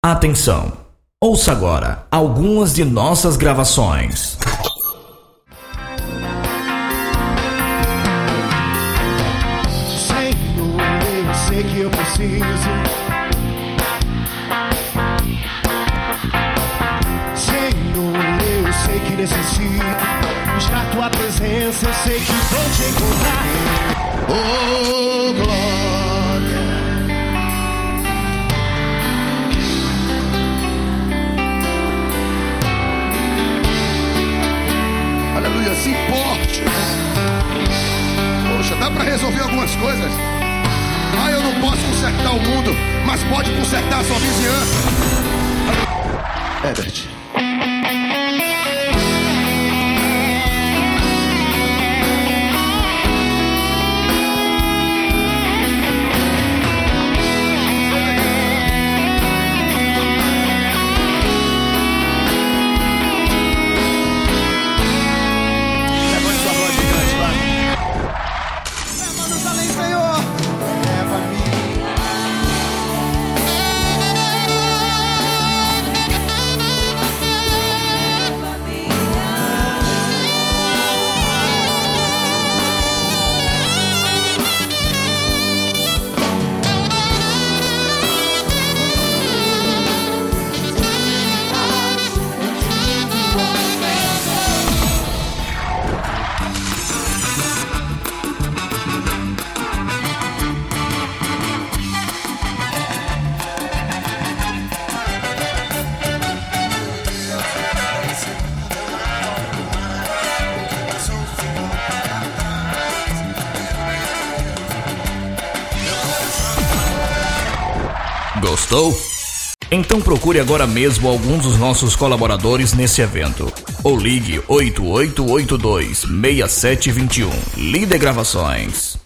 Atenção! Ouça agora algumas de nossas gravações. Senhor, eu sei que eu preciso. Senhor, eu sei que necessito. Buscar tua presença, eu sei que vou te encontrar. Oh, glória. Aleluia, se importe. Poxa, dá pra resolver algumas coisas. Ah, eu não posso consertar o mundo, mas pode consertar a sua vizinhança. Herbert. Gostou? Então procure agora mesmo alguns dos nossos colaboradores nesse evento. Ou ligue 8882-6721. Líder Gravações.